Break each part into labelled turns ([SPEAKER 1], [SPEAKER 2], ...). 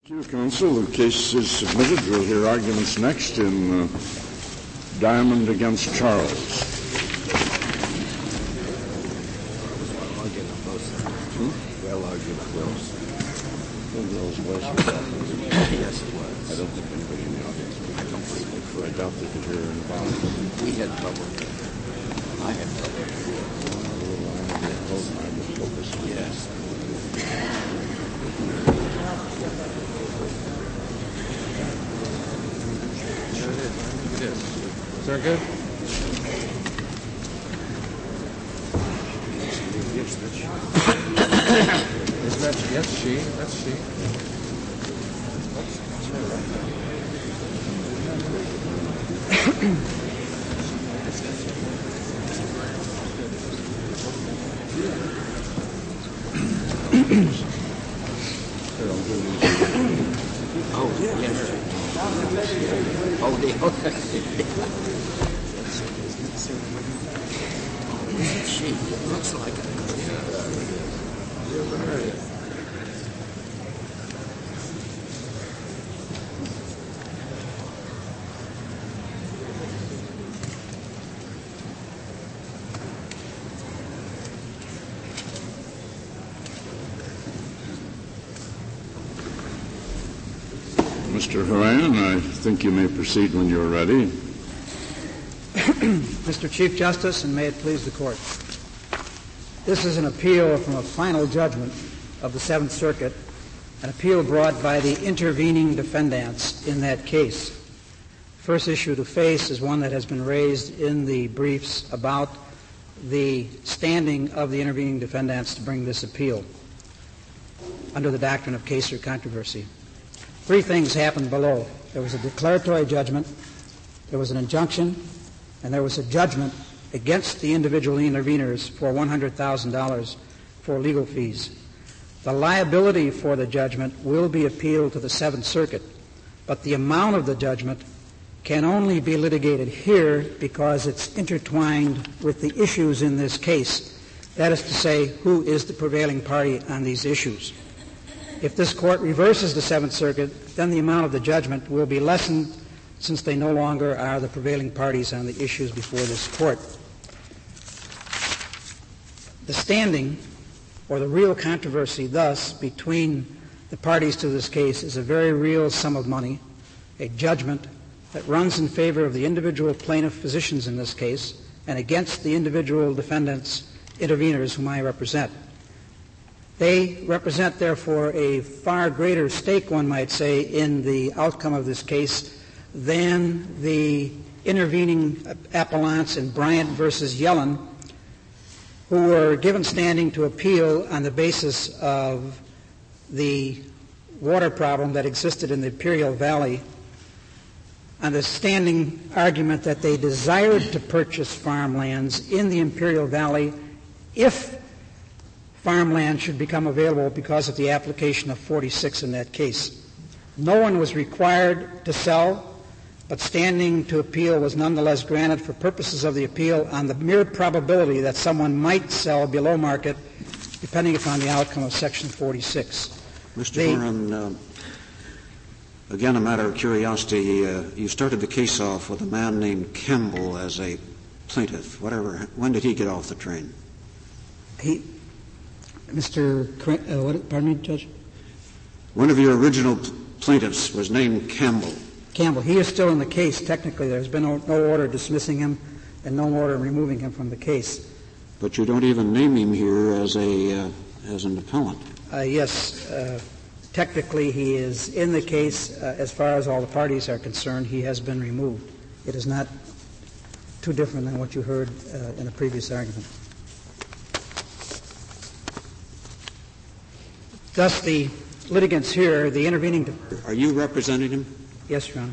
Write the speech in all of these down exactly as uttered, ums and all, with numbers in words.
[SPEAKER 1] Thank you, counsel. The case is submitted. We'll hear arguments next in uh, Diamond against Charles.
[SPEAKER 2] Hmm? Well argued close. Yes, it was.
[SPEAKER 1] I don't think anybody in the audience.
[SPEAKER 2] I don't believe it.
[SPEAKER 1] I doubt they could hear in the volume.
[SPEAKER 2] We had trouble. I had trouble. Yes.
[SPEAKER 3] It is. Is that good?
[SPEAKER 2] Yes, that's she.
[SPEAKER 3] Isn't that yes, she? That's she.
[SPEAKER 2] Oh, yes. Oh, the okay. Isn't she? It looks like it.
[SPEAKER 1] Mister Horan, I think you may proceed when you're ready.
[SPEAKER 4] Mister Chief Justice, and may it please the Court. This is an appeal from a final judgment of the Seventh Circuit, an appeal brought by the intervening defendants in that case. The first issue to face is one that has been raised in the briefs about the standing of the intervening defendants to bring this appeal under the doctrine of case or controversy. Three things happened below. There was a declaratory judgment, there was an injunction, and there was a judgment against the individual interveners for one hundred thousand dollars for legal fees. The liability for the judgment will be appealed to the Seventh Circuit, but the amount of the judgment can only be litigated here because it's intertwined with the issues in this case. That is to say, who is the prevailing party on these issues. If this Court reverses the Seventh Circuit, then the amount of the judgment will be lessened since they no longer are the prevailing parties on the issues before this Court. The standing, or the real controversy, thus, between the parties to this case is a very real sum of money, a judgment that runs in favor of the individual plaintiff physicians in this case and against the individual defendants, interveners whom I represent. They represent, therefore, a far greater stake, one might say, in the outcome of this case than the intervening appellants in Bryant versus Yellen, who were given standing to appeal on the basis of the water problem that existed in the Imperial Valley, on the standing argument that they desired to purchase farmlands in the Imperial Valley if farmland should become available because of the application of forty-six in that case. No one was required to sell, but standing to appeal was nonetheless granted for purposes of the appeal on the mere probability that someone might sell below market depending upon the outcome of Section forty-six.
[SPEAKER 5] Mister Horan, uh, again a matter of curiosity, uh, you started the case off with a man named Campbell as a plaintiff. Whatever. When did he get off the train?
[SPEAKER 4] He... Mister Cr- uh, what, pardon me, Judge?
[SPEAKER 5] One of your original p- plaintiffs was named Campbell.
[SPEAKER 4] Campbell. He is still in the case, technically. There's been no, no order dismissing him and no order removing him from the case.
[SPEAKER 5] But you don't even name him here as a uh, as an appellant.
[SPEAKER 4] Uh, yes. Uh, technically, he is in the case. Uh, as far as all the parties are concerned, he has been removed. It is not too different than what you heard uh, in the previous argument. Thus, the litigants here, the intervening... De-
[SPEAKER 5] Are you representing him?
[SPEAKER 4] Yes, Your Honor.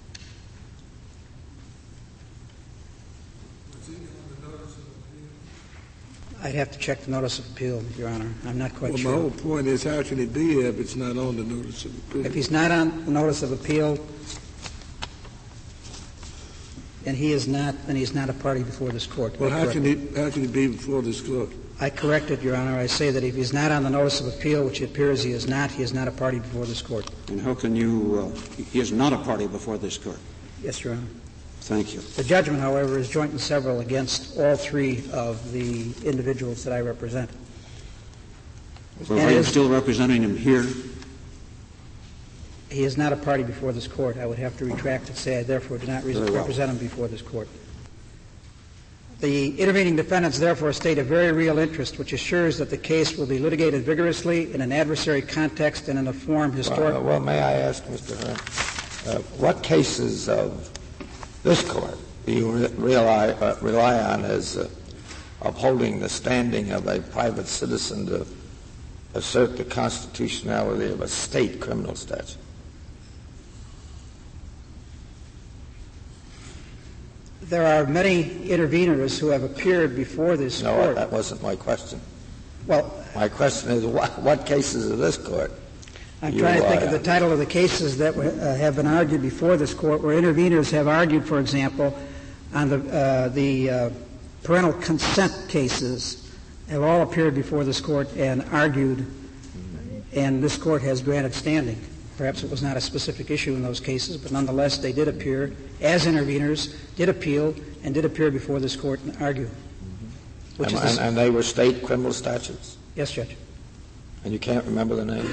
[SPEAKER 4] I'd have to check the notice of appeal, Your Honor. I'm not quite
[SPEAKER 6] well,
[SPEAKER 4] sure.
[SPEAKER 6] My whole point is, how should he be here if it's not on the notice of appeal?
[SPEAKER 4] If he's not on the notice of appeal, and he is not, then he's not a party before this Court.
[SPEAKER 6] Well, how can he, how can he be before this Court?
[SPEAKER 4] I correct it, Your Honor. I say that if he's not on the notice of appeal, which it appears he is not, he is not a party before this Court.
[SPEAKER 5] And how can you, uh, he is not a party before this Court?
[SPEAKER 4] Yes, Your Honor.
[SPEAKER 5] Thank you.
[SPEAKER 4] The judgment, however, is joint and several against all three of the individuals that I represent.
[SPEAKER 5] Well, are you still representing him here?
[SPEAKER 4] He is not a party before this Court. I would have to retract and say I therefore do not re-
[SPEAKER 5] well.
[SPEAKER 4] represent him before this Court. The intervening defendants therefore state a very real interest which assures that the case will be litigated vigorously in an adversary context and in a form historical.
[SPEAKER 3] Well, well, may I ask, Mister Hearn, uh, what cases of this Court do you re- rely, uh, rely on as uh, upholding the standing of a private citizen to assert the constitutionality of a state criminal statute?
[SPEAKER 4] There are many interveners who have appeared before this
[SPEAKER 3] no,
[SPEAKER 4] Court.
[SPEAKER 3] No, that wasn't my question.
[SPEAKER 4] Well,
[SPEAKER 3] my question is what, what cases of this Court?
[SPEAKER 4] I'm trying to think of the title of the cases that uh, have been argued before this Court, where interveners have argued, for example, on the, uh, the uh, parental consent cases have all appeared before this Court and argued, and this Court has granted standing. Perhaps it was not a specific issue in those cases, but nonetheless they did appear as interveners, did appeal, and did appear before this Court and argue. Which
[SPEAKER 3] and,
[SPEAKER 4] is
[SPEAKER 3] and, and they were state criminal statutes?
[SPEAKER 4] Yes, Judge.
[SPEAKER 3] And you can't remember the name?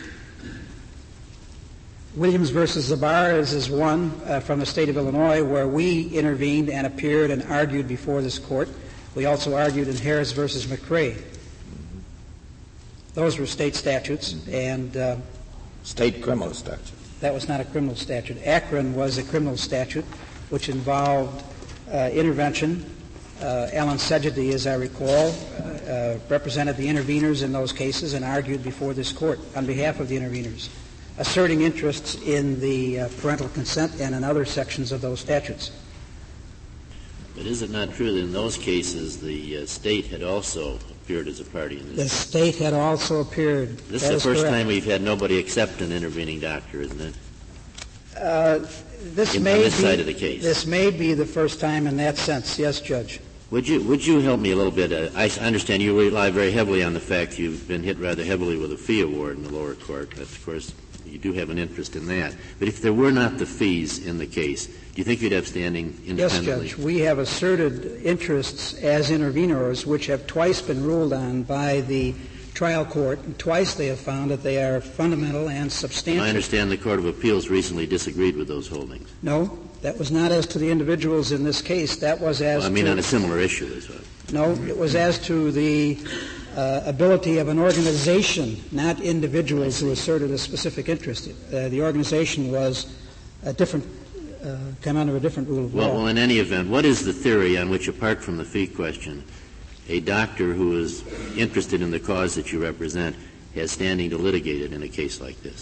[SPEAKER 4] Williams versus Zabarez is one uh, from the state of Illinois where we intervened and appeared and argued before this Court. We also argued in Harris versus McRae. Those were state statutes, and uh,
[SPEAKER 3] state criminal statute.
[SPEAKER 4] That was not a criminal statute. Akron was a criminal statute which involved uh, intervention. Uh, Alan Sejadi, as I recall, uh, uh, represented the interveners in those cases and argued before this Court on behalf of the interveners, asserting interests in the uh, parental consent and in other sections of those statutes.
[SPEAKER 2] But is it not true that in those cases the uh, state had also appeared as a party in this?
[SPEAKER 4] The state had also appeared.
[SPEAKER 2] This
[SPEAKER 4] that
[SPEAKER 2] is the first
[SPEAKER 4] correct.
[SPEAKER 2] time we've had nobody except an intervening doctor, isn't it?
[SPEAKER 4] Uh, this
[SPEAKER 2] in,
[SPEAKER 4] may
[SPEAKER 2] on this
[SPEAKER 4] be,
[SPEAKER 2] side of the case.
[SPEAKER 4] This may be the first time in that sense. Yes, Judge.
[SPEAKER 2] Would you would you help me a little bit? Uh, I understand you rely very heavily on the fact you've been hit rather heavily with a fee award in the lower court. That's, of course, you do have an interest in that. But if there were not the fees in the case, do you think you'd have standing independently?
[SPEAKER 4] Yes, Judge. We have asserted interests as interveners which have twice been ruled on by the trial court, and twice they have found that they are fundamental and substantial.
[SPEAKER 2] I understand the Court of Appeals recently disagreed with those holdings.
[SPEAKER 4] No, that was not as to the individuals in this case. That was as
[SPEAKER 2] well, I mean
[SPEAKER 4] to,
[SPEAKER 2] on a similar issue as well.
[SPEAKER 4] No, it was as to the uh, ability of an organization, not individuals who asserted a specific interest. Uh, the organization was a different, uh, came under a different rule of
[SPEAKER 2] well,
[SPEAKER 4] law.
[SPEAKER 2] Well, in any event, what is the theory on which, apart from the fee question, a doctor who is interested in the cause that you represent has standing to litigate it in a case like this?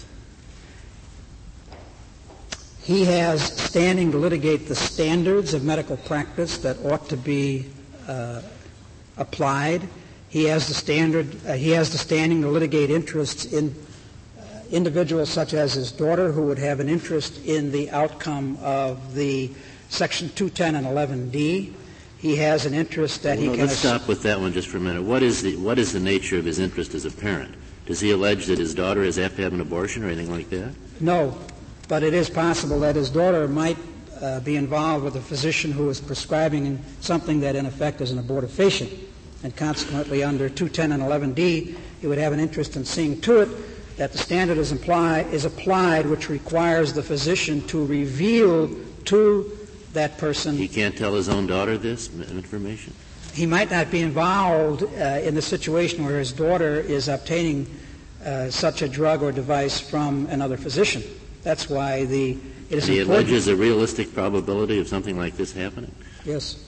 [SPEAKER 4] He has standing to litigate the standards of medical practice that ought to be uh, applied. He has the standard. Uh, he has the standing to litigate interests in uh, individuals such as his daughter, who would have an interest in the outcome of the Section two ten and eleven D. He has an interest that
[SPEAKER 2] well,
[SPEAKER 4] he
[SPEAKER 2] no,
[SPEAKER 4] can.
[SPEAKER 2] Let's ass- stop with that one just for a minute. What is the what is the nature of his interest as a parent? Does he allege that his daughter is apt to have an abortion or anything like that?
[SPEAKER 4] No, but it is possible that his daughter might uh, be involved with a physician who is prescribing something that in effect is an abortifacient, and consequently under two ten and eleven D he would have an interest in seeing to it that the standard is, imply, is applied which requires the physician to reveal to that person.
[SPEAKER 2] He can't tell his own daughter this information?
[SPEAKER 4] He might not be involved uh, in the situation where his daughter is obtaining uh, such a drug or device from another physician. That's why the it is
[SPEAKER 2] and he
[SPEAKER 4] important.
[SPEAKER 2] alleges a realistic probability of something like this happening?
[SPEAKER 4] Yes.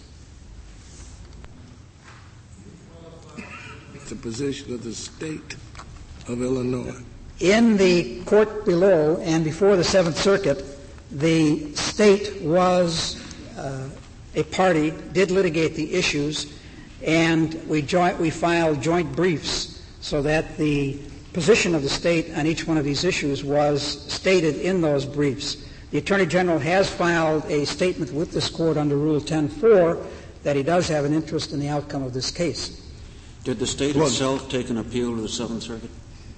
[SPEAKER 6] It's the position of the state of Illinois.
[SPEAKER 4] In the court below and before the Seventh Circuit, the state was uh, a party, did litigate the issues, and we, joint, we filed joint briefs so that the position of the state on each one of these issues was stated in those briefs. The Attorney General has filed a statement with this Court under Rule ten four that he does have an interest in the outcome of this case.
[SPEAKER 5] Did the state
[SPEAKER 6] Well,
[SPEAKER 5] itself take an appeal to the Seventh Circuit?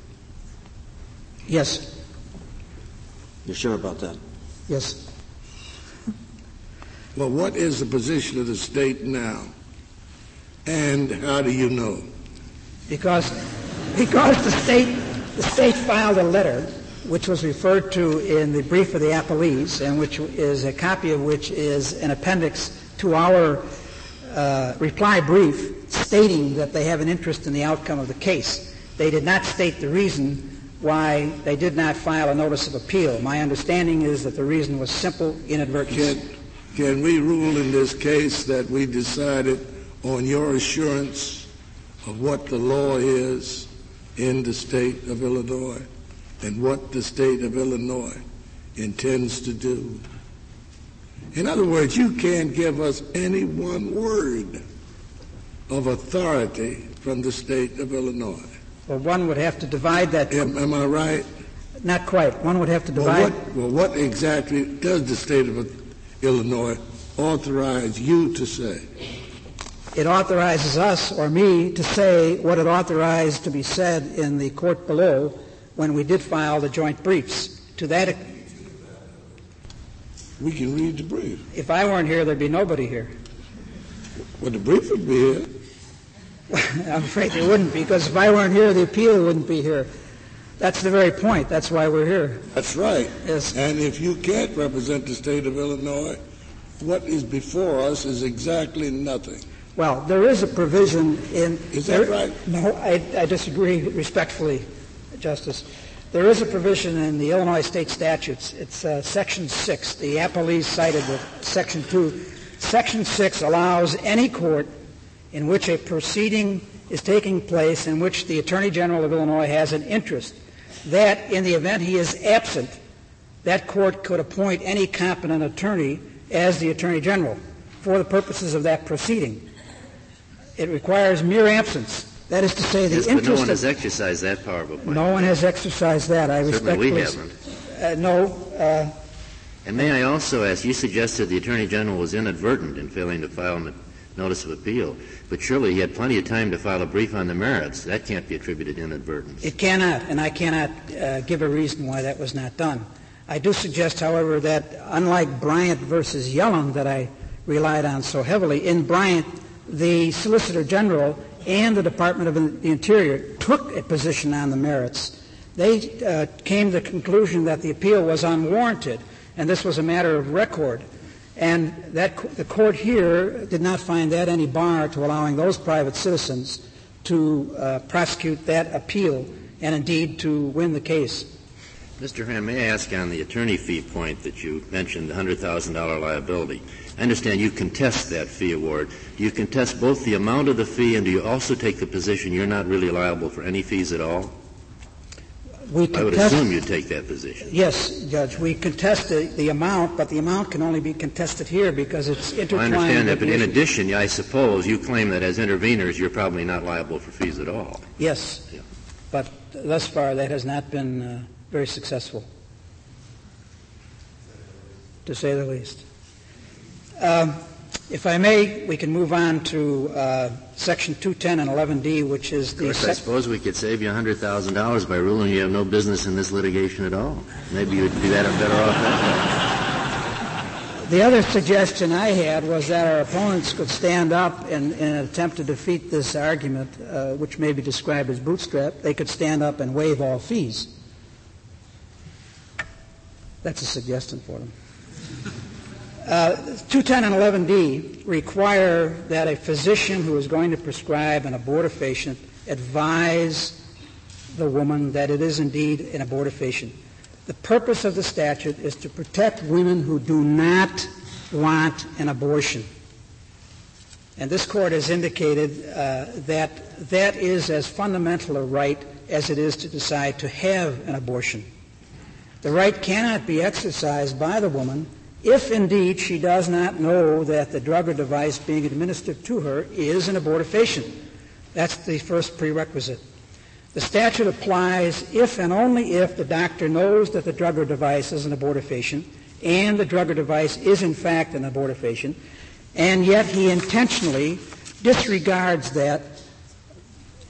[SPEAKER 4] Yes.
[SPEAKER 5] You're sure about that?
[SPEAKER 4] Yes.
[SPEAKER 6] Well, what is the position of the state now? And how do you know?
[SPEAKER 4] Because, because the state, the state filed a letter which was referred to in the brief of the appellees, and which is a copy of which is an appendix to our uh, reply brief, stating that they have an interest in the outcome of the case. They did not state the reason why they did not file a notice of appeal. My understanding is that the reason was simple inadvertence.
[SPEAKER 6] Can, can we rule in this case that we decided on your assurance of what the law is in the state of Illinois and what the state of Illinois intends to do? In other words, you can't give us any one word of authority from the state of Illinois.
[SPEAKER 4] Well, one would have to divide that.
[SPEAKER 6] Am, am I right?
[SPEAKER 4] Not quite. One would have to divide.
[SPEAKER 6] Well what, well, what exactly does the state of Illinois authorize you to say?
[SPEAKER 4] It authorizes us, or me, to say what it authorized to be said in the court below when we did file the joint briefs. To that,
[SPEAKER 6] we can read the brief.
[SPEAKER 4] If I weren't here, there'd be nobody here.
[SPEAKER 6] Well, the brief would be here.
[SPEAKER 4] I'm afraid they wouldn't, because if I weren't here, the appeal wouldn't be here. That's the very point. That's why we're here.
[SPEAKER 6] That's right.
[SPEAKER 4] Yes.
[SPEAKER 6] And if you can't represent the state of Illinois, what is before us is exactly nothing.
[SPEAKER 4] Well, there is a provision in...
[SPEAKER 6] Is that
[SPEAKER 4] there,
[SPEAKER 6] right?
[SPEAKER 4] No, I, I disagree respectfully, Justice. There is a provision in the Illinois state statutes. It's uh, Section six. The appellees cited with Section two. Section six allows any court in which a proceeding is taking place in which the Attorney General of Illinois has an interest, that in the event he is absent, that court could appoint any competent attorney as the Attorney General for the purposes of that proceeding. It requires mere absence. That is to say, the
[SPEAKER 2] yes,
[SPEAKER 4] interest.
[SPEAKER 2] But no one
[SPEAKER 4] of,
[SPEAKER 2] has exercised that power before.
[SPEAKER 4] No one has exercised that. I
[SPEAKER 2] Certainly
[SPEAKER 4] respectfully.
[SPEAKER 2] we haven't.
[SPEAKER 4] Uh, no. Uh,
[SPEAKER 2] and may I also ask, you suggested the Attorney General was inadvertent in failing to file a notice of appeal, but surely he had plenty of time to file a brief on the merits. That can't be attributed to inadvertence.
[SPEAKER 4] It cannot, and I cannot uh, give a reason why that was not done. I do suggest, however, that unlike Bryant versus Yellen that I relied on so heavily, in Bryant, the Solicitor General and the Department of the Interior took a position on the merits. They uh, came to the conclusion that the appeal was unwarranted, and this was a matter of record. And that the court here did not find that any bar to allowing those private citizens to uh, prosecute that appeal and indeed to win the case.
[SPEAKER 2] Mister Ham, may I ask on the attorney fee point that you mentioned, the one hundred thousand dollars liability. I understand you contest that fee award. Do you contest both the amount of the fee, and do you also take the position you're not really liable for any fees at all?
[SPEAKER 4] We
[SPEAKER 2] I would
[SPEAKER 4] contest,
[SPEAKER 2] assume you'd take that position.
[SPEAKER 4] Yes, Judge. We contest the, the amount, but the amount can only be contested here because it's intertwined.
[SPEAKER 2] I understand that, but in
[SPEAKER 4] issues.
[SPEAKER 2] addition, I suppose you claim that as interveners you're probably not liable for fees at all.
[SPEAKER 4] Yes,
[SPEAKER 2] yeah.
[SPEAKER 4] But thus far that has not been uh, very successful, to say the least. Um, if I may, we can move on to uh, Section two ten and eleven D, which is the...
[SPEAKER 2] Of course, I suppose we could save you one hundred thousand dollars by ruling you have no business in this litigation at all. Maybe you would be that better off that way.
[SPEAKER 4] The other suggestion I had was that our opponents could stand up in, in an attempt to defeat this argument, uh, which may be described as bootstrap. They could stand up and waive all fees. That's a suggestion for them. Uh, two ten and eleven D require that a physician who is going to prescribe an abortifacient advise the woman that it is indeed an abortifacient. The purpose of the statute is to protect women who do not want an abortion. And this Court has indicated uh, that that is as fundamental a right as it is to decide to have an abortion. The right cannot be exercised by the woman if indeed she does not know that the drug or device being administered to her is an abortifacient. That's the first prerequisite. The statute applies if and only if the doctor knows that the drug or device is an abortifacient and the drug or device is in fact an abortifacient, and yet he intentionally disregards that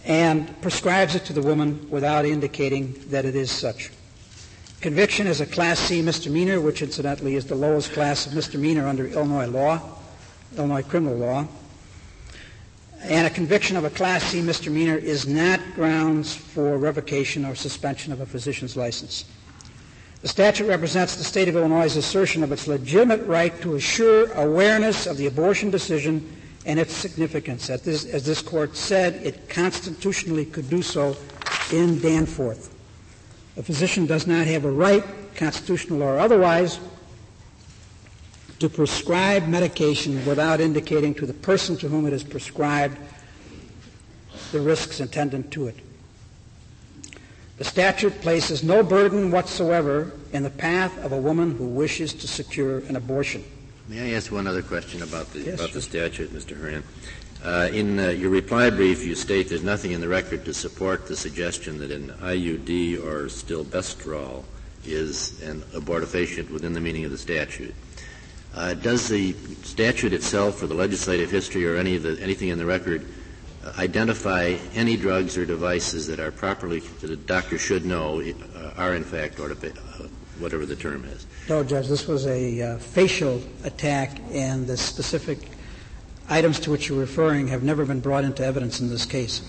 [SPEAKER 4] and prescribes it to the woman without indicating that it is such. Conviction is a Class C misdemeanor, which incidentally is the lowest class of misdemeanor under Illinois law, Illinois criminal law. And a conviction of a Class C misdemeanor is not grounds for revocation or suspension of a physician's license. The statute represents the state of Illinois' assertion of its legitimate right to assure awareness of the abortion decision and its significance. As this, as this Court said, it constitutionally could do so in Danforth. A physician does not have a right, constitutional or otherwise, to prescribe medication without indicating to the person to whom it is prescribed the risks attendant to it. The statute places no burden whatsoever in the path of a woman who wishes to secure an abortion.
[SPEAKER 2] May I ask one other question about the,
[SPEAKER 4] yes,
[SPEAKER 2] about
[SPEAKER 4] sure.
[SPEAKER 2] the statute, Mister Horan? Uh, in uh, your reply brief, you state there's nothing in the record to support the suggestion that an I U D or stilbestrol is an abortifacient within the meaning of the statute. Uh, does the statute itself or the legislative history or any of the, anything in the record uh, identify any drugs or devices that are properly, that a doctor should know uh, are in fact abortifac- uh, whatever the term is?
[SPEAKER 4] No, Judge, this was a uh, facial attack, and the specific items to which you're referring have never been brought into evidence in this case.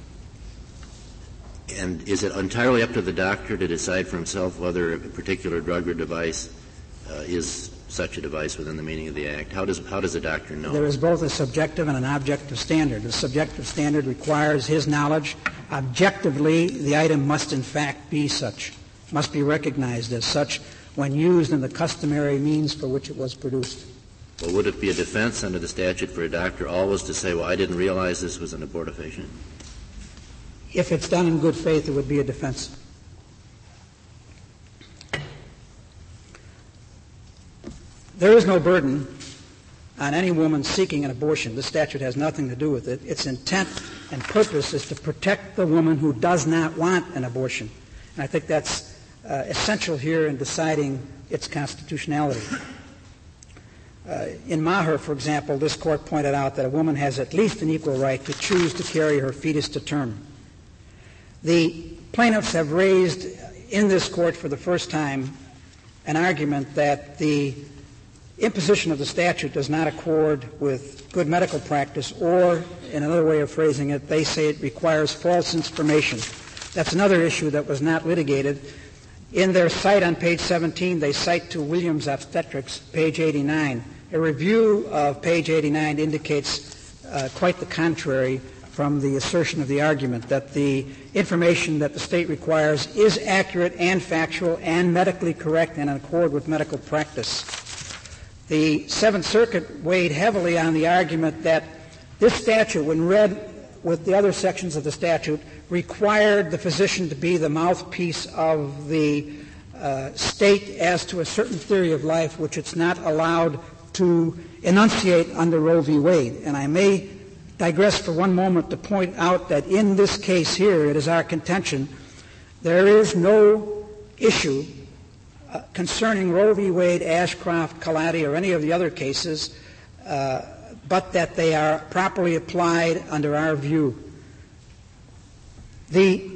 [SPEAKER 2] And is it entirely up to the doctor to decide for himself whether a particular drug or device uh, is such a device within the meaning of the Act? How does how does a doctor know?
[SPEAKER 4] There is both a subjective and an objective standard. The subjective standard requires his knowledge. Objectively, the item must in fact be such, must be recognized as such when used in the customary means for which it was produced.
[SPEAKER 2] Well, would it be a defense under the statute for a doctor always to say, well, I didn't realize this was an abortifacient?
[SPEAKER 4] If it's done in good faith, it would be a defense. There is no burden on any woman seeking an abortion. The statute has nothing to do with it. Its intent and purpose is to protect the woman who does not want an abortion. And I think that's uh, essential here in deciding its constitutionality. Uh, in Maher, for example, this Court pointed out that a woman has at least an equal right to choose to carry her fetus to term. The plaintiffs have raised in this Court for the first time an argument that the imposition of the statute does not accord with good medical practice, or, in another way of phrasing it, they say it requires false information. That's another issue that was not litigated. In their cite on page seventeen, they cite to Williams Obstetrics, page eighty-nine. A review of page eighty-nine indicates uh, quite the contrary from the assertion of the argument, that the information that the state requires is accurate and factual and medically correct and in accord with medical practice. The Seventh Circuit weighed heavily on the argument that this statute, when read with the other sections of the statute, required the physician to be the mouthpiece of the uh, state as to a certain theory of life which it's not allowed to enunciate under Roe v. Wade. And I may digress for one moment to point out that in this case here, it is our contention, there is no issue uh, concerning Roe v. Wade, Ashcroft, Colati, or any of the other cases, uh, but that they are properly applied under our view. The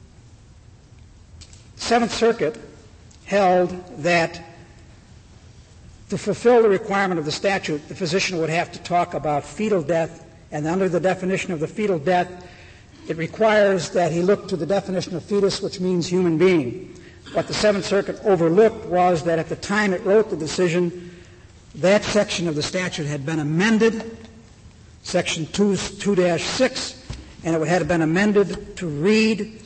[SPEAKER 4] Seventh Circuit held that to fulfill the requirement of the statute, the physician would have to talk about fetal death, and under the definition of the fetal death, it requires that he look to the definition of fetus, which means human being. What the Seventh Circuit overlooked was that at the time it wrote the decision, that section of the statute had been amended, Section two dash six, and it had been amended to read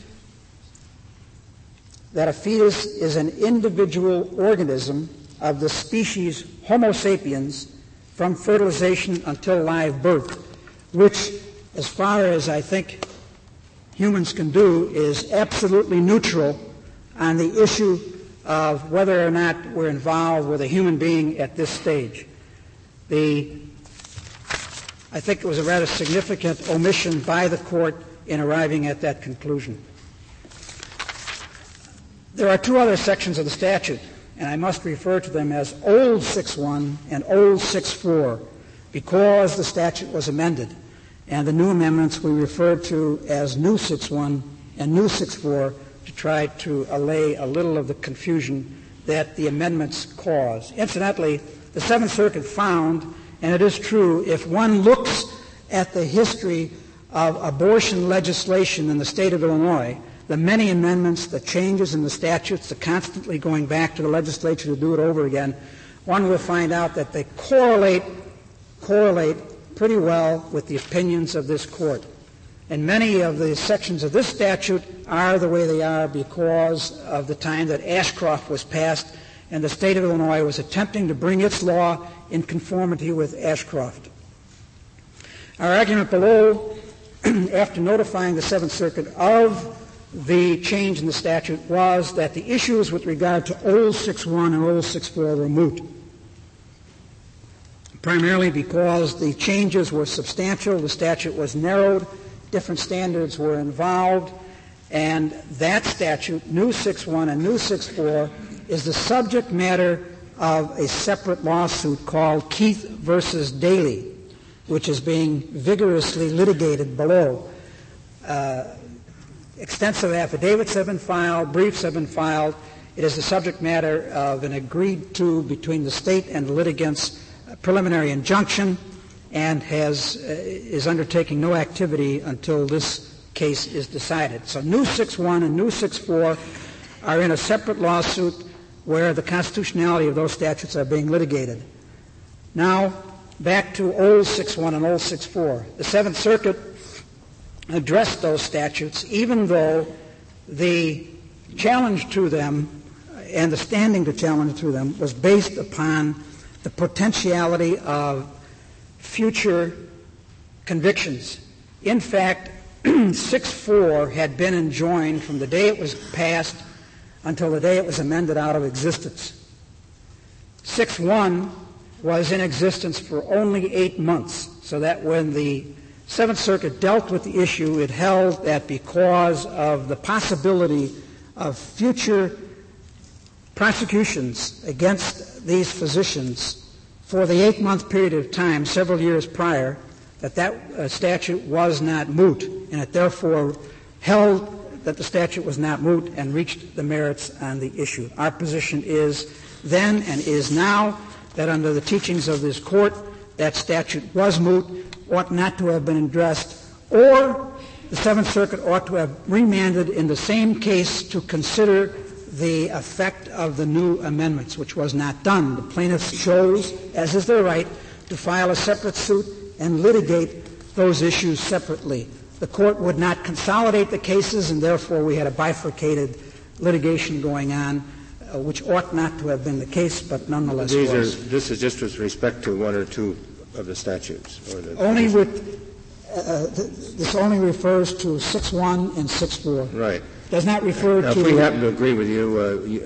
[SPEAKER 4] that a fetus is an individual organism of the species Homo sapiens from fertilization until live birth, which, as far as I think humans can do, is absolutely neutral on the issue of whether or not we're involved with a human being at this stage. The, I think it was a rather significant omission by the Court in arriving at that conclusion. There are two other sections of the statute, and I must refer to them as Old six one and Old six four, because the statute was amended. and the new amendments we refer to as New six one and New six four to try to allay a little of the confusion that the amendments cause. Incidentally, the Seventh Circuit found, and it is true, if one looks at the history of abortion legislation in the state of Illinois, the many amendments, the changes in the statutes, the constantly going back to the legislature to do it over again, one will find out that they correlate, correlate pretty well with the opinions of this court. And many of the sections of this statute are the way they are because of the time that Ashcroft was passed and the state of Illinois was attempting to bring its law in conformity with Ashcroft. Our argument below, after notifying the Seventh Circuit of the change in the statute, was that the issues with regard to Old six one and Old six four were moot, primarily because the changes were substantial, the statute was narrowed, different standards were involved, and that statute, New six one and New six four, is the subject matter of a separate lawsuit called Keith versus Daly, which is being vigorously litigated below. Uh, extensive affidavits have been filed, briefs have been filed. It is the subject matter of an agreed-to between the state and the litigants preliminary injunction, and has uh, is undertaking no activity until this case is decided. So New six one and New six four are in a separate lawsuit where the constitutionality of those statutes are being litigated. Now, back to Old six one and Old six four. The Seventh Circuit addressed those statutes, even though the challenge to them and the standing to challenge to them was based upon the potentiality of future convictions. In fact, six four had been enjoined from the day it was passed until the day it was amended out of existence. six one was in existence for only eight months, so that when the Seventh Circuit dealt with the issue, it held that because of the possibility of future prosecutions against these physicians for the eight-month period of time, several years prior, that that uh, statute was not moot, and it therefore held that the statute was not moot and reached the merits on the issue. Our position is then and is now that under the teachings of this court, that statute was moot, ought not to have been addressed, or the Seventh Circuit ought to have remanded in the same case to consider the effect of the new amendments, which was not done. The plaintiffs chose, as is their right, to file a separate suit and litigate those issues separately. The court would not consolidate the cases, and therefore we had a bifurcated litigation going on, uh, which ought not to have been the case, but nonetheless
[SPEAKER 7] These
[SPEAKER 4] was.
[SPEAKER 7] Are, this is just with respect to one or two of the statutes? Or the
[SPEAKER 4] only with, uh, th- this only refers to six one and six four.
[SPEAKER 7] Right.
[SPEAKER 4] Does not refer
[SPEAKER 7] now,
[SPEAKER 4] to...
[SPEAKER 7] If we happen to agree with you, uh, you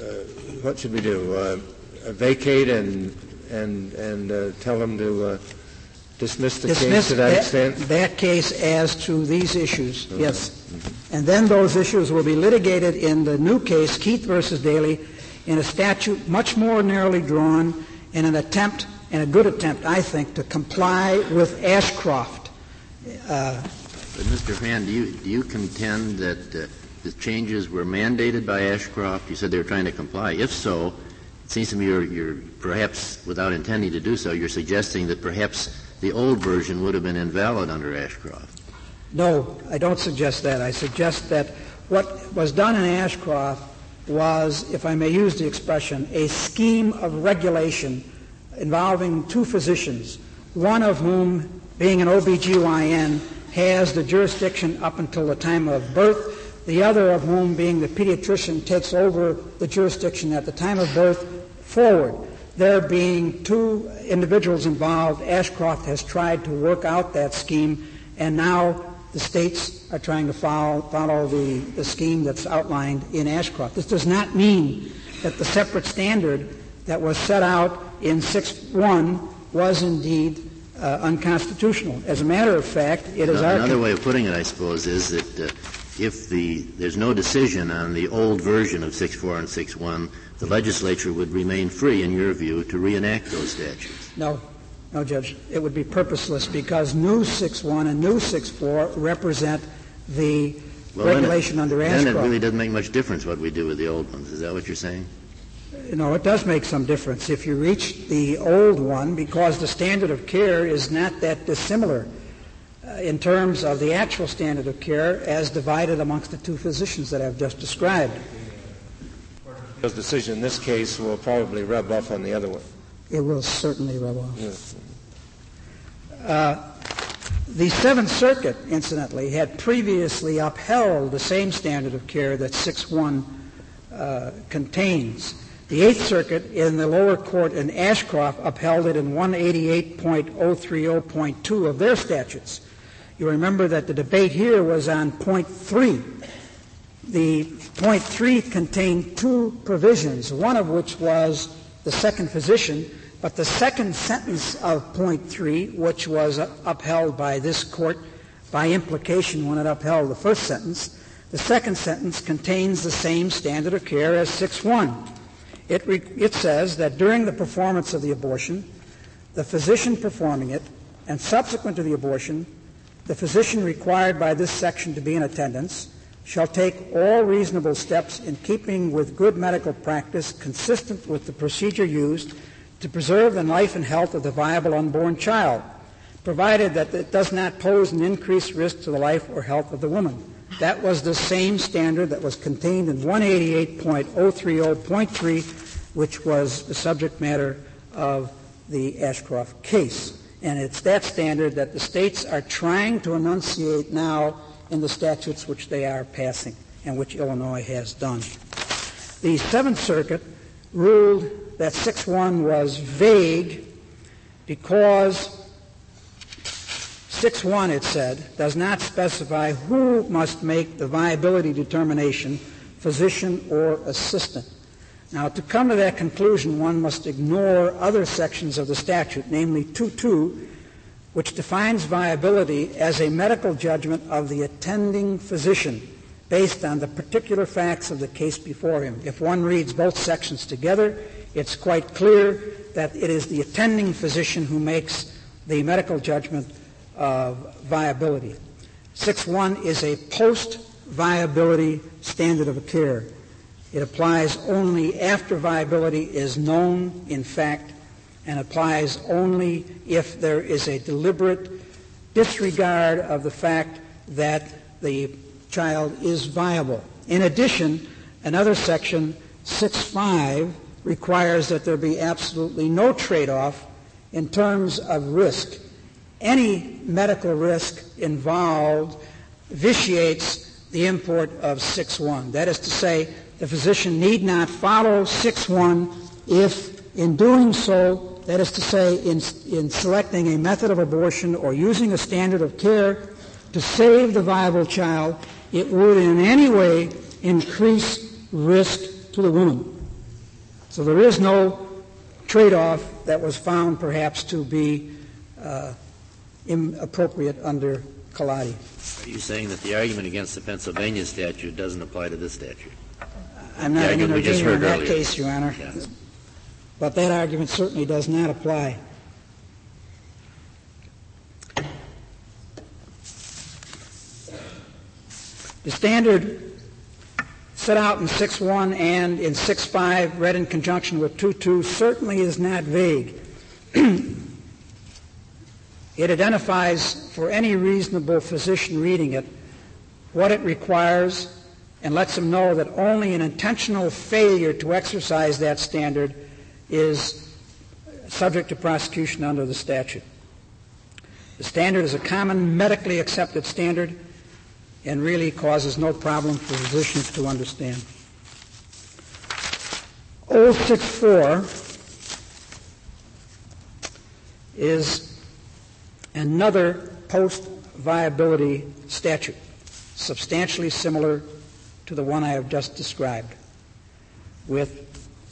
[SPEAKER 7] uh, what should we do? Uh, vacate and and and uh, tell them to uh, dismiss the
[SPEAKER 4] dismiss
[SPEAKER 7] case to that,
[SPEAKER 4] that
[SPEAKER 7] extent?
[SPEAKER 4] That case as to these issues,
[SPEAKER 7] okay.
[SPEAKER 4] yes.
[SPEAKER 7] Mm-hmm.
[SPEAKER 4] And then those issues will be litigated in the new case, Keith versus Daly, in a statute much more narrowly drawn, in an attempt, and a good attempt, I think, to comply with Ashcroft. Uh,
[SPEAKER 2] but Mister Hand, do you, do you contend that uh, the changes were mandated by Ashcroft? You said they were trying to comply. If so, it seems to me you're, you're perhaps, without intending to do so, you're suggesting that perhaps the old version would have been invalid under Ashcroft.
[SPEAKER 4] No, I don't suggest that. I suggest that what was done in Ashcroft was, if I may use the expression, a scheme of regulation involving two physicians, one of whom, being an O B G Y N, has the jurisdiction up until the time of birth, the other of whom, being the pediatrician, takes over the jurisdiction at the time of birth forward. There being two individuals involved, Ashcroft has tried to work out that scheme, and now the states are trying to follow, follow the, the scheme that's outlined in Ashcroft. This does not mean that the separate standard that was set out in six one was indeed uh, unconstitutional. As a matter of fact, it is our...
[SPEAKER 2] Another way of putting it, I suppose, is that uh, if the there's no decision on the old version of six four and six one, the legislature would remain free, in your view, to reenact those statutes.
[SPEAKER 4] No. No, Judge, it would be purposeless because New six one and New six four represent the
[SPEAKER 2] well,
[SPEAKER 4] regulation
[SPEAKER 2] then it,
[SPEAKER 4] under Ashcroft.
[SPEAKER 2] Then it really doesn't make much difference what we do with the old ones. Is that what you're saying?
[SPEAKER 4] No, it does make some difference. If you reach the old one, because the standard of care is not that dissimilar uh, in terms of the actual standard of care as divided amongst the two physicians that I've just described.
[SPEAKER 7] His decision in this case will probably rub off on the other one.
[SPEAKER 4] It will certainly rub off.
[SPEAKER 7] Yes.
[SPEAKER 4] Uh, the Seventh Circuit, incidentally, had previously upheld the same standard of care that six one uh, contains. The Eighth Circuit in the lower court in Ashcroft upheld it in one eighty-eight point oh three oh point two of their statutes. You remember that the debate here was on point three. The point three contained two provisions, one of which was the second physician, but the second sentence of point three, which was upheld by this court by implication when it upheld the first sentence, the second sentence contains the same standard of care as six one. It, re- it says that during the performance of the abortion, the physician performing it, and subsequent to the abortion, the physician required by this section to be in attendance shall take all reasonable steps in keeping with good medical practice consistent with the procedure used to preserve the life and health of the viable unborn child, provided that it does not pose an increased risk to the life or health of the woman. That was the same standard that was contained in one eighty-eight point oh three oh point three, which was the subject matter of the Ashcroft case. And it's that standard that the states are trying to enunciate now in the statutes which they are passing and which Illinois has done. The Seventh Circuit ruled that six one was vague because six one, it said, does not specify who must make the viability determination, physician or assistant. Now, to come to that conclusion, one must ignore other sections of the statute, namely two two, which defines viability as a medical judgment of the attending physician based on the particular facts of the case before him. If one reads both sections together, it's quite clear that it is the attending physician who makes the medical judgment of viability. six one is a post-viability standard of care. It applies only after viability is known in fact and applies only if there is a deliberate disregard of the fact that the child is viable. In addition, another section, six five, requires that there be absolutely no trade-off in terms of risk. Any medical risk involved vitiates the import of six one. That is to say, the physician need not follow six one if, in doing so, that is to say, in, in selecting a method of abortion or using a standard of care to save the viable child, it would in any way increase risk to the woman. So there is no trade-off that was found perhaps to be uh, inappropriate under Colati.
[SPEAKER 2] Are you saying that the argument against the Pennsylvania statute doesn't apply to this statute?
[SPEAKER 4] I'm not an intervener in that
[SPEAKER 2] earlier.
[SPEAKER 4] case, Your Honor. Yeah. But that argument certainly does not apply. The standard set out in six one and in six five, read in conjunction with two two, certainly is not vague. It identifies for any reasonable physician reading it what it requires and lets him know that only an intentional failure to exercise that standard is subject to prosecution under the statute. The standard is a common medically accepted standard and really causes no problem for physicians to understand. oh six four is another post-viability statute, substantially similar to the one I have just described, with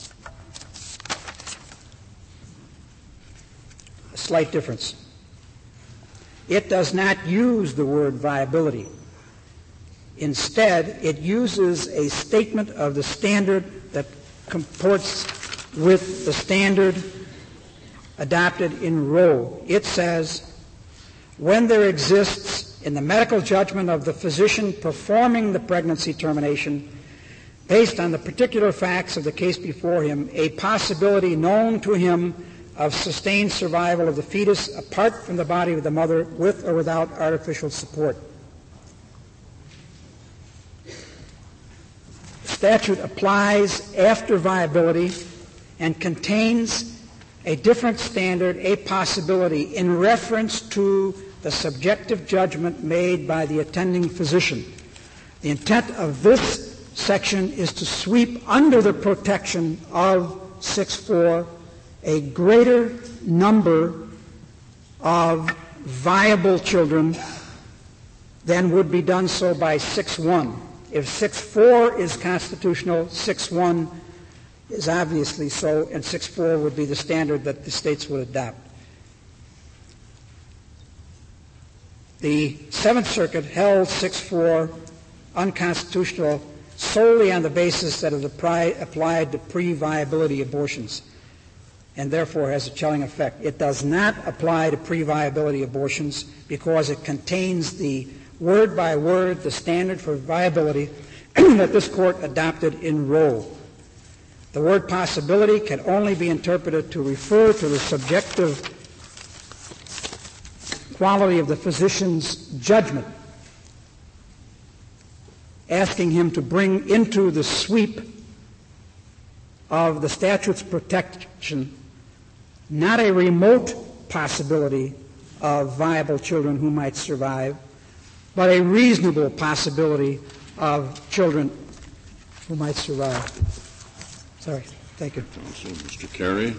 [SPEAKER 4] a slight difference. It does not use the word viability. Instead, it uses a statement of the standard that comports with the standard adopted in Roe. It says, when there exists in the medical judgment of the physician performing the pregnancy termination, based on the particular facts of the case before him, a possibility known to him of sustained survival of the fetus apart from the body of the mother with or without artificial support. The statute applies after viability and contains a different standard, a possibility, in reference to the subjective judgment made by the attending physician. The intent of this section is to sweep under the protection of six four a greater number of viable children than would be done so by six one. If six four is constitutional, six one is obviously so, and six four would be the standard that the states would adopt. The Seventh Circuit held six four unconstitutional solely on the basis that it applied to pre-viability abortions, and therefore has a chilling effect. It does not apply to pre-viability abortions because it contains the word by word, the standard for viability that this court adopted in Roe. The word possibility can only be interpreted to refer to the subjective quality of the physician's judgment, asking him to bring into the sweep of the statute's protection not a remote possibility of viable children who might survive, but a reasonable possibility of children who might survive. Sorry. Thank you.
[SPEAKER 1] Counsel, Mister Carey.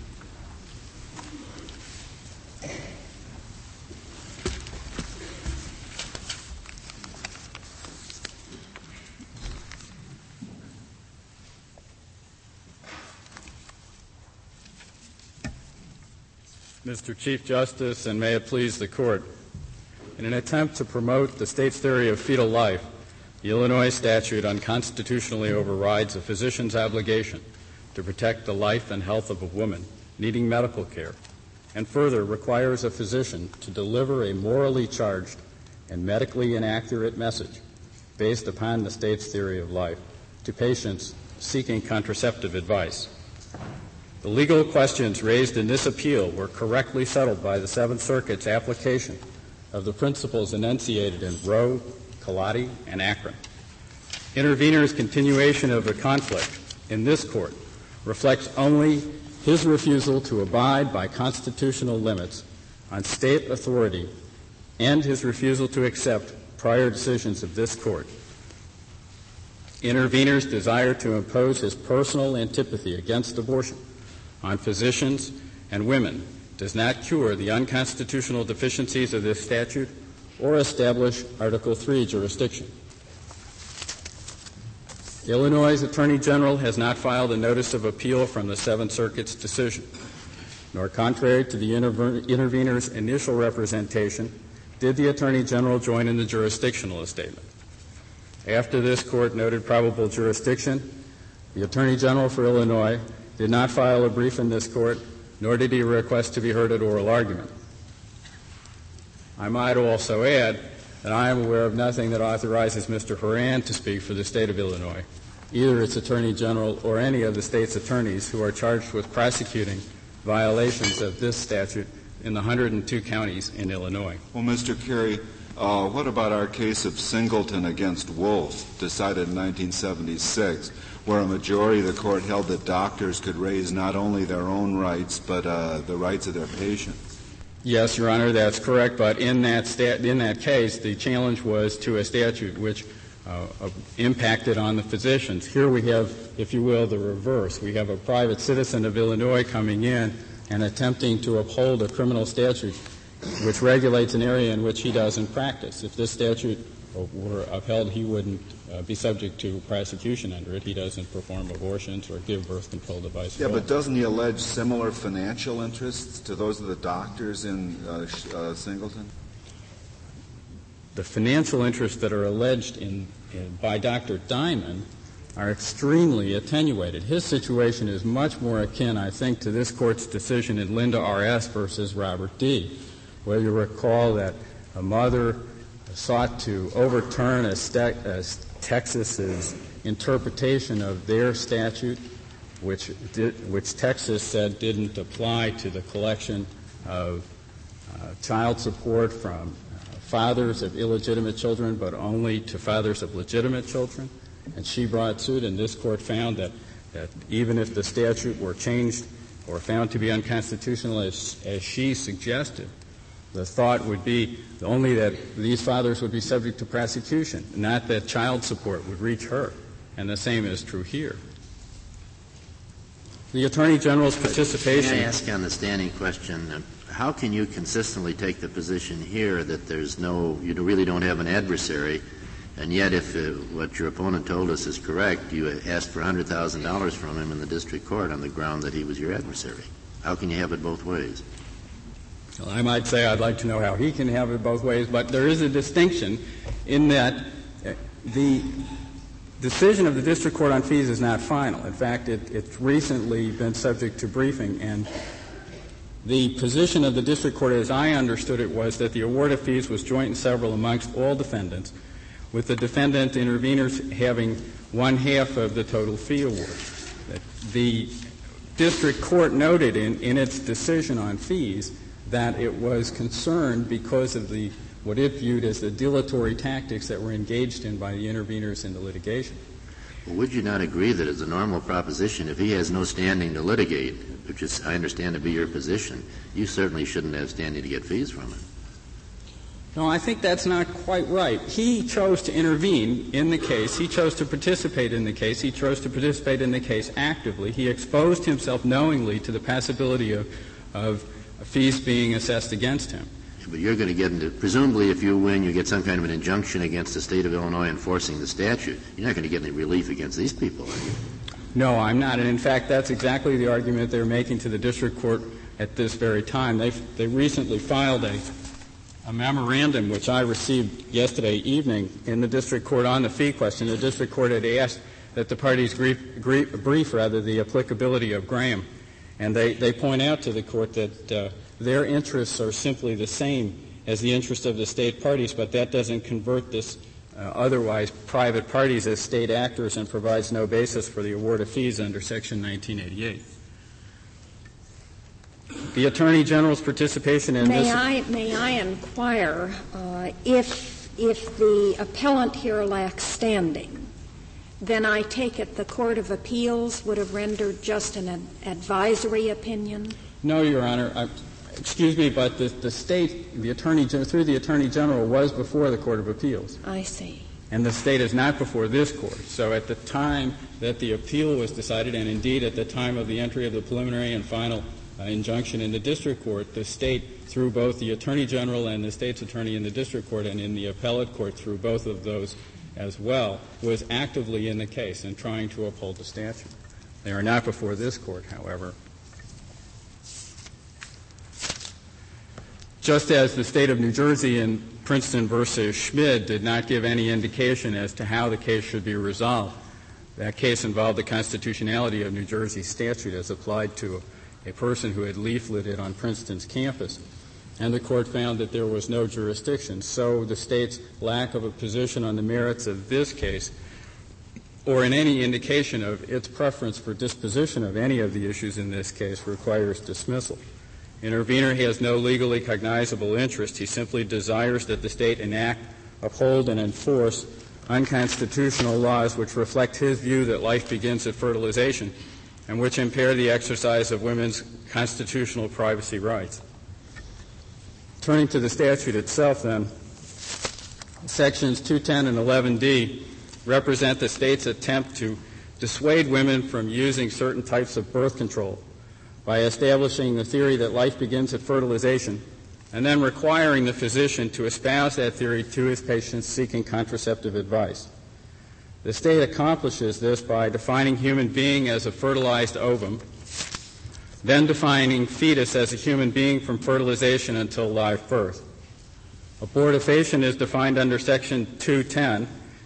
[SPEAKER 8] Mister Chief Justice, and may it please the Court, in an attempt to promote the state's theory of fetal life, the Illinois statute unconstitutionally overrides a physician's obligation to protect the life and health of a woman needing medical care, and further requires a physician to deliver a morally charged and medically inaccurate message based upon the state's theory of life to patients seeking contraceptive advice. The legal questions raised in this appeal were correctly settled by the Seventh Circuit's application of the principles enunciated in Roe, Colati, and Akron. Intervener's continuation of the conflict in this court reflects only his refusal to abide by constitutional limits on state authority and his refusal to accept prior decisions of this court. Intervener's desire to impose his personal antipathy against abortion on physicians and women does not cure the unconstitutional deficiencies of this statute or establish Article three jurisdiction. Illinois' Attorney General has not filed a notice of appeal from the Seventh Circuit's decision, nor, contrary to the interver- intervener's initial representation, did the Attorney General join in the jurisdictional statement. After this court noted probable jurisdiction, the Attorney General for Illinois did not file a brief in this court, nor did he request to be heard at oral argument. I might also add that I am aware of nothing that authorizes Mister Horan to speak for the state of Illinois, either its Attorney General or any of the state's attorneys who are charged with prosecuting violations of this statute in the one hundred two counties in Illinois.
[SPEAKER 9] Well, Mister Carey, uh, what about our case of Singleton against Wolf, decided in nineteen seventy-six, where a majority of the court held that doctors could raise not only their own rights, but uh, the rights of their patients?
[SPEAKER 8] Yes, Your Honor, that's correct. But in that stat- in that case, the challenge was to a statute which uh, uh, impacted on the physicians. Here we have, if you will, the reverse. We have a private citizen of Illinois coming in and attempting to uphold a criminal statute which regulates an area in which he doesn't practice. If this statute were upheld, he wouldn't uh, be subject to prosecution under it. He doesn't perform abortions or give birth control devices.
[SPEAKER 9] Yeah, but doesn't he allege similar financial interests to those of the doctors in uh, uh, Singleton?
[SPEAKER 8] The financial interests that are alleged in, in by Doctor Diamond are extremely attenuated. His situation is much more akin, I think, to this Court's decision in Linda R S versus Robert D., where you recall that a mother sought to overturn a st- a Texas's interpretation of their statute, which did, which Texas said didn't apply to the collection of uh, child support from uh, fathers of illegitimate children, but only to fathers of legitimate children. And she brought suit, and this Court found that, that even if the statute were changed or found to be unconstitutional, as, as she suggested, the thought would be only that these fathers would be subject to prosecution, not that child support would reach her. And the same is true here. The Attorney General's participation...
[SPEAKER 2] May I ask on the standing question, uh, how can you consistently take the position here that there's no, you really don't have an adversary, and yet if uh, what your opponent told us is correct, you asked for one hundred thousand dollars from him in the district court on the ground that he was your adversary? How can you have it both ways?
[SPEAKER 8] Well, I might say I'd like to know how he can have it both ways, but there is a distinction in that uh, the decision of the district court on fees is not final. In fact, it, it's recently been subject to briefing, and the position of the district court, as I understood it, was that the award of fees was joint and several amongst all defendants, with the defendant interveners having one half of the total fee award. The district court noted in, in its decision on fees that it was concerned because of the what it viewed as the dilatory tactics that were engaged in by the interveners in the litigation.
[SPEAKER 2] Well, would you not agree that as a normal proposition, if he has no standing to litigate, which is, I understand to be your position, you certainly shouldn't have standing to get fees from it?
[SPEAKER 8] No, I think that's not quite right. He chose to intervene in the case. He chose to participate in the case. He chose to participate in the case actively. He exposed himself knowingly to the possibility of, of fees being assessed against him.
[SPEAKER 2] But you're going to get into, presumably if you win, you get some kind of an injunction against the state of Illinois enforcing the statute. You're not going to get any relief against these people, are you?
[SPEAKER 8] No, I'm not. And in fact, that's exactly the argument they're making to the district court at this very time. They've, they recently filed a, a memorandum, which I received yesterday evening in the district court on the fee question. The district court had asked that the parties brief, brief, brief rather, the applicability of Graham. And they, they point out to the court that uh, their interests are simply the same as the interest of the state parties, but that doesn't convert this uh, otherwise private parties as state actors and provides no basis for the award of fees under Section nineteen eighty-eight. The Attorney General's participation in
[SPEAKER 10] may
[SPEAKER 8] this...
[SPEAKER 10] I, may I inquire uh, if, if the appellant here lacks standing, then I take it the Court of Appeals would have rendered just an ad- advisory opinion?
[SPEAKER 8] No, Your Honor. I, excuse me, but the, the state, the Attorney through the Attorney General, was before the Court of Appeals.
[SPEAKER 10] I see.
[SPEAKER 8] And the state is not before this Court. So at the time that the appeal was decided, and indeed at the time of the entry of the preliminary and final uh, injunction in the district court, the state, through both the Attorney General and the state's attorney in the district court and in the appellate court through both of those as well, was actively in the case and trying to uphold the statute. They are not before this Court, however. Just as the state of New Jersey in Princeton versus Schmid did not give any indication as to how the case should be resolved, that case involved the constitutionality of New Jersey's statute as applied to a, a person who had leafleted on Princeton's campus. And the Court found that there was no jurisdiction. So the state's lack of a position on the merits of this case, or in any indication of its preference for disposition of any of the issues in this case, requires dismissal. Intervener has no legally cognizable interest. He simply desires that the state enact, uphold, and enforce unconstitutional laws which reflect his view that life begins at fertilization and which impair the exercise of women's constitutional privacy rights. Turning to the statute itself, then, Sections two ten and eleven D represent the state's attempt to dissuade women from using certain types of birth control by establishing the theory that life begins at fertilization and then requiring the physician to espouse that theory to his patients seeking contraceptive advice. The state accomplishes this by defining human being as a fertilized ovum, then defining fetus as a human being from fertilization until live birth. Abortifacient is defined under Section two ten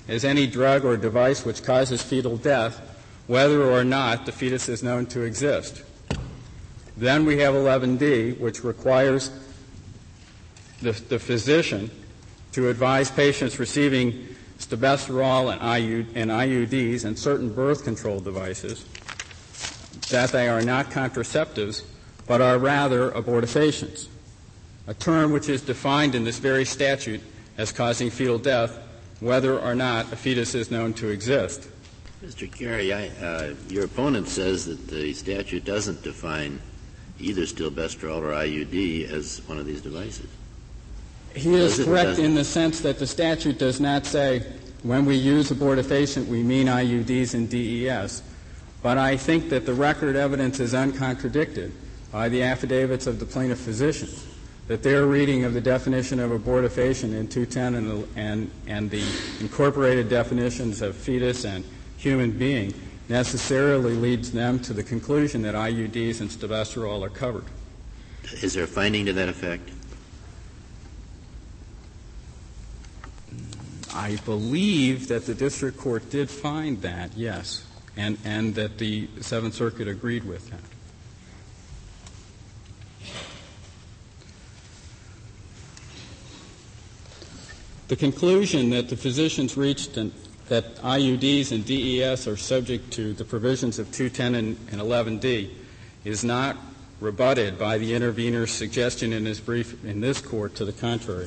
[SPEAKER 8] as any drug or device which causes fetal death, whether or not the fetus is known to exist. Then we have eleven D, which requires the, the physician to advise patients receiving stobesterol and, I U, and I U Ds and certain birth control devices that they are not contraceptives, but are rather abortifacients, a term which is defined in this very statute as causing fetal death, whether or not a fetus is known to exist.
[SPEAKER 2] Mister Carey, I, uh, your opponent says that the statute doesn't define either stilbestrol or I U D as one of these devices.
[SPEAKER 8] He is correct in the sense that the statute does not say when we use abortifacient we mean I U Ds and D E S, but I think that the record evidence is uncontradicted by the affidavits of the plaintiff physicians, that their reading of the definition of abortifacient in two ten and, the, and, and the incorporated definitions of fetus and human being necessarily leads them to the conclusion that I U Ds and stobesterol are covered.
[SPEAKER 2] Is there a finding to that effect?
[SPEAKER 8] I believe that the district court did find that, yes, and, and that the Seventh Circuit agreed with that. The conclusion that the physicians reached and that I U Ds and D E S are subject to the provisions of two ten and, and eleven D is not rebutted by the intervener's suggestion in his brief in this court to the contrary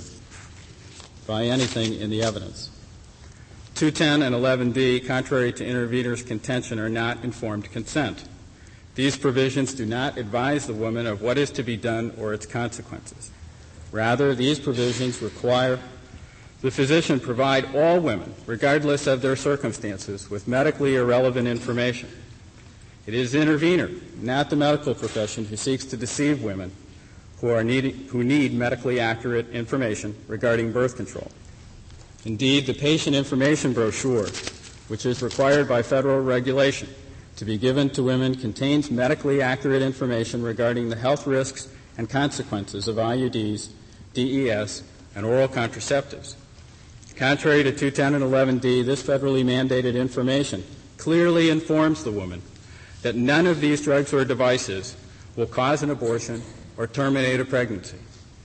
[SPEAKER 8] by anything in the evidence. two ten and eleven D, contrary to intervener's contention, are not informed consent. These provisions do not advise the woman of what is to be done or its consequences. Rather, these provisions require the physician provide all women, regardless of their circumstances, with medically irrelevant information. It is the intervener, not the medical profession, who seeks to deceive women who are needing, who need medically accurate information regarding birth control. Indeed, the patient information brochure, which is required by federal regulation to be given to women, contains medically accurate information regarding the health risks and consequences of I U Ds, D E S, and oral contraceptives. Contrary to two ten and eleven D, this federally mandated information clearly informs the woman that none of these drugs or devices will cause an abortion or terminate a pregnancy.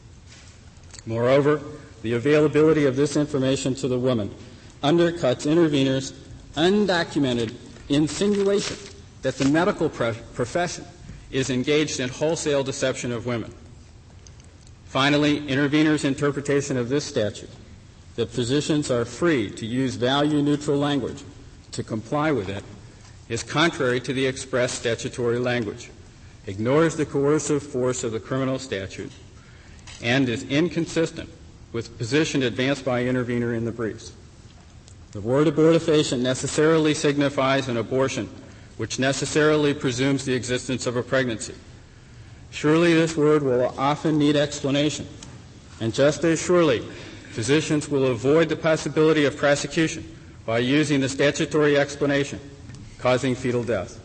[SPEAKER 8] Moreover, the availability of this information to the woman undercuts interveners' undocumented insinuation that the medical pre- profession is engaged in wholesale deception of women. Finally, interveners' interpretation of this statute, that physicians are free to use value-neutral language to comply with it, is contrary to the express statutory language, ignores the coercive force of the criminal statute, and is inconsistent with the position advanced by intervener in the briefs. The word abortifacient necessarily signifies an abortion, which necessarily presumes the existence of a pregnancy. Surely this word will often need explanation, and just as surely physicians will avoid the possibility of prosecution by using the statutory explanation, causing fetal death.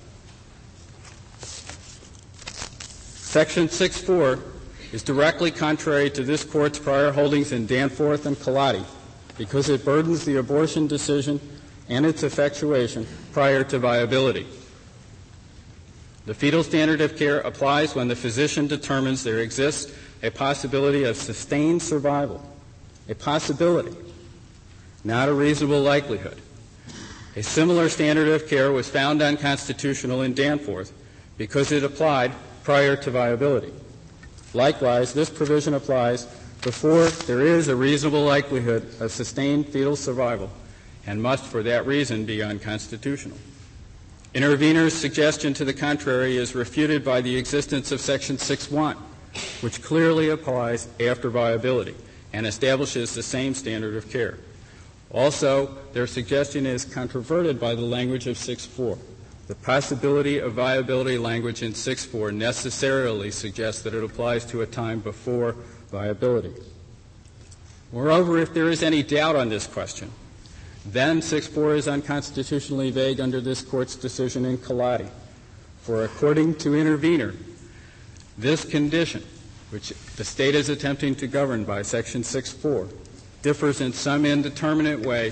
[SPEAKER 8] Section six four is directly contrary to this Court's prior holdings in Danforth and Colati because it burdens the abortion decision and its effectuation prior to viability. The fetal standard of care applies when the physician determines there exists a possibility of sustained survival, a possibility, not a reasonable likelihood. A similar standard of care was found unconstitutional in Danforth because it applied prior to viability. Likewise, this provision applies before there is a reasonable likelihood of sustained fetal survival and must, for that reason, be unconstitutional. Intervener's suggestion to the contrary is refuted by the existence of Section six one, which clearly applies after viability and establishes the same standard of care. Also, their suggestion is controverted by the language of six four. The possibility of viability language in six four necessarily suggests that it applies to a time before viability. Moreover, if there is any doubt on this question, then six four is unconstitutionally vague under this Court's decision in Colati. For according to intervener, this condition, which the state is attempting to govern by Section six four, differs in some indeterminate way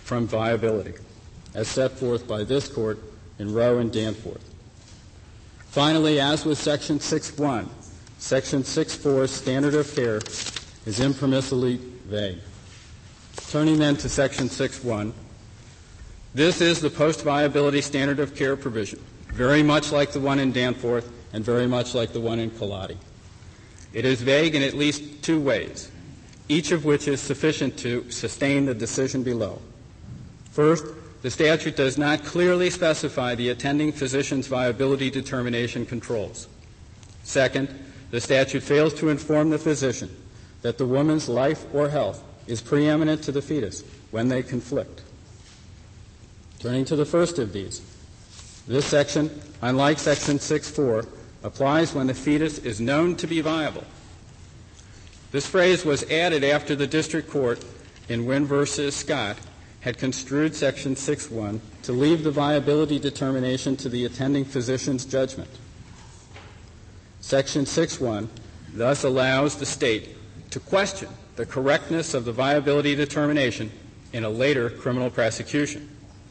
[SPEAKER 8] from viability, as set forth by this Court in Roe and Danforth. Finally, as with Section six point one, Section six point four's standard of care is impermissibly vague. Turning then to Section six point one, this is the post-viability standard of care provision, very much like the one in Danforth and very much like the one in Colati. It is vague in at least two ways, each of which is sufficient to sustain the decision below. First, the statute does not clearly specify the attending physician's viability determination controls. Second, the statute fails to inform the physician that the woman's life or health is preeminent to the fetus when they conflict. Turning to the first of these, this section, unlike Section six point four, applies when the fetus is known to be viable. This phrase was added after the district court in Wynn versus Scott had construed Section six point one to leave the viability determination to the attending physician's judgment. Section six point one thus allows the state to question the correctness of the viability determination in a later criminal prosecution.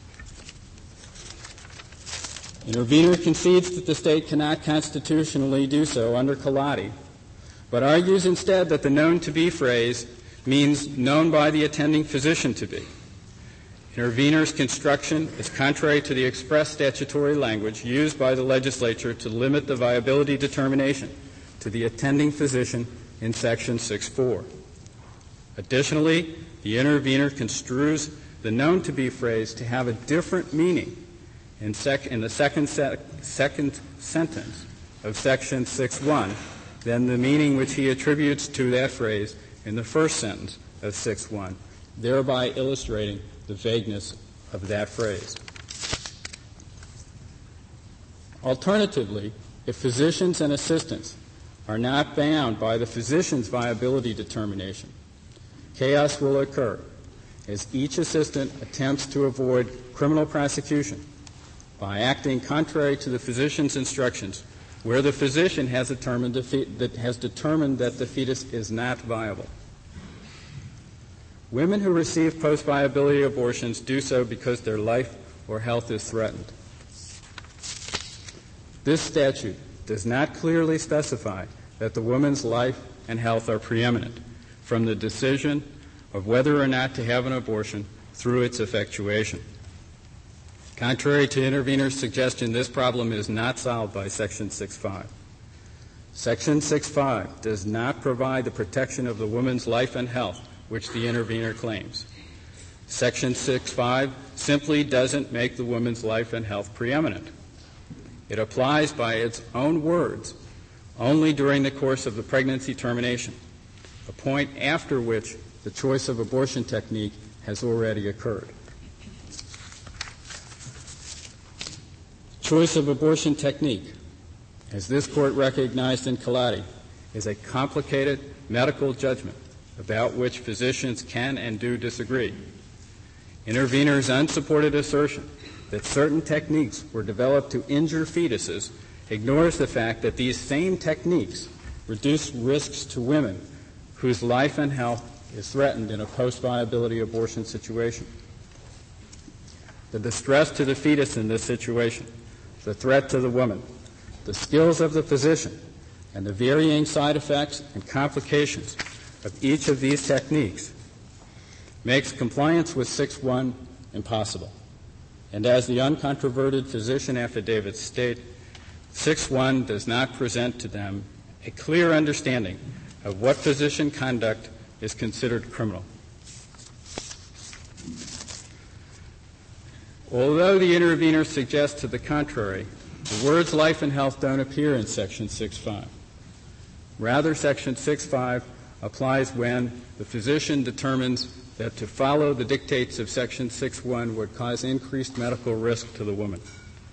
[SPEAKER 8] Intervenor concedes that the state cannot constitutionally do so under Colati, but argues instead that the known to be phrase means known by the attending physician to be. Intervenor's construction is contrary to the express statutory language used by the legislature to limit the viability determination to the attending physician in Section six point four. Additionally, the intervenor construes the known to be phrase to have a different meaning in, sec- in the second, se- second sentence of Section six point one than the meaning which he attributes to that phrase in the first sentence of six point one, thereby illustrating the vagueness of that phrase. Alternatively, if physicians and assistants are not bound by the physician's viability determination, chaos will occur as each assistant attempts to avoid criminal prosecution by acting contrary to the physician's instructions where the physician has determined, fe- that, has determined that the fetus is not viable. Women who receive post-viability abortions do so because their life or health is threatened. This statute does not clearly specify that the woman's life and health are preeminent from the decision of whether or not to have an abortion through its effectuation. Contrary to intervenor's suggestion, this problem is not solved by Section six point five. Section six point five does not provide the protection of the woman's life and health which the intervenor claims. Section six point five simply doesn't make the woman's life and health preeminent. It applies by its own words only during the course of the pregnancy termination, a point after which the choice of abortion technique has already occurred. Choice of abortion technique, as this court recognized in Colati, is a complicated medical judgment about which physicians can and do disagree. Intervenor's unsupported assertion that certain techniques were developed to injure fetuses ignores the fact that these same techniques reduce risks to women whose life and health is threatened in a post-viability abortion situation. The distress to the fetus in this situation, the threat to the woman, the skills of the physician, and the varying side effects and complications of each of these techniques makes compliance with six point one impossible. And as the uncontroverted physician affidavits state, six point one does not present to them a clear understanding of what physician conduct is considered criminal. Although the intervenor suggests to the contrary, the words life and health don't appear in Section six point five. Rather, Section six point five applies when the physician determines that to follow the dictates of Section six point one would cause increased medical risk to the woman.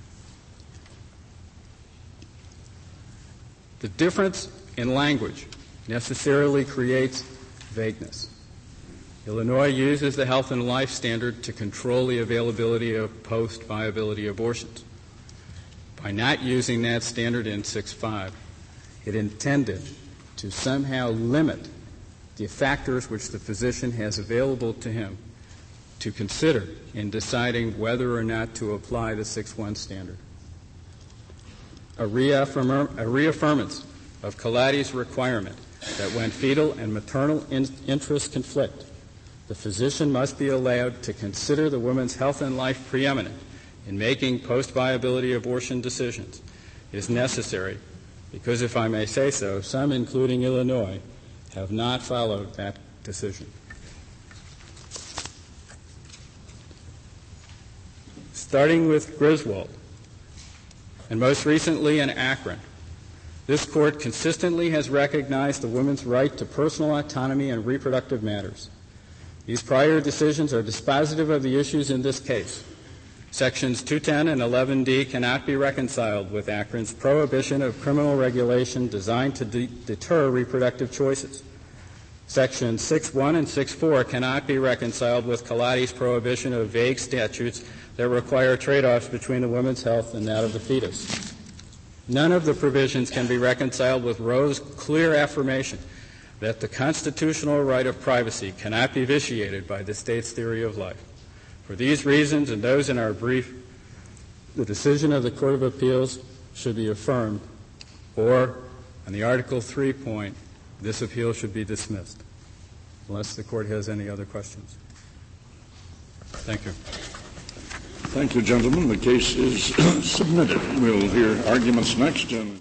[SPEAKER 8] The difference in language necessarily creates vagueness. Illinois uses the health and life standard to control the availability of post-viability abortions. By not using that standard in six point five, it intended to somehow limit the factors which the physician has available to him to consider in deciding whether or not to apply the six one standard. A, reaffirm- a reaffirmance of Collatti's requirement that when fetal and maternal in- interests conflict, the physician must be allowed to consider the woman's health and life preeminent in making post-viability abortion decisions is necessary because, if I may say so, some, including Illinois, have not followed that decision. Starting with Griswold, and most recently in Akron, this court consistently has recognized the woman's right to personal autonomy and reproductive matters. These prior decisions are dispositive of the issues in this case. Sections two ten and eleven D cannot be reconciled with Akron's prohibition of criminal regulation designed to de- deter reproductive choices. Sections six one and six four cannot be reconciled with Collatti's prohibition of vague statutes that require trade-offs between the woman's health and that of the fetus. None of the provisions can be reconciled with Roe's clear affirmation that the constitutional right of privacy cannot be vitiated by the state's theory of life. For these reasons and those in our brief, the decision of the Court of Appeals should be affirmed, or, on the Article three point, this appeal should be dismissed, unless the Court has any other questions. Thank you.
[SPEAKER 1] Thank you, gentlemen. The case is submitted. We'll hear arguments next in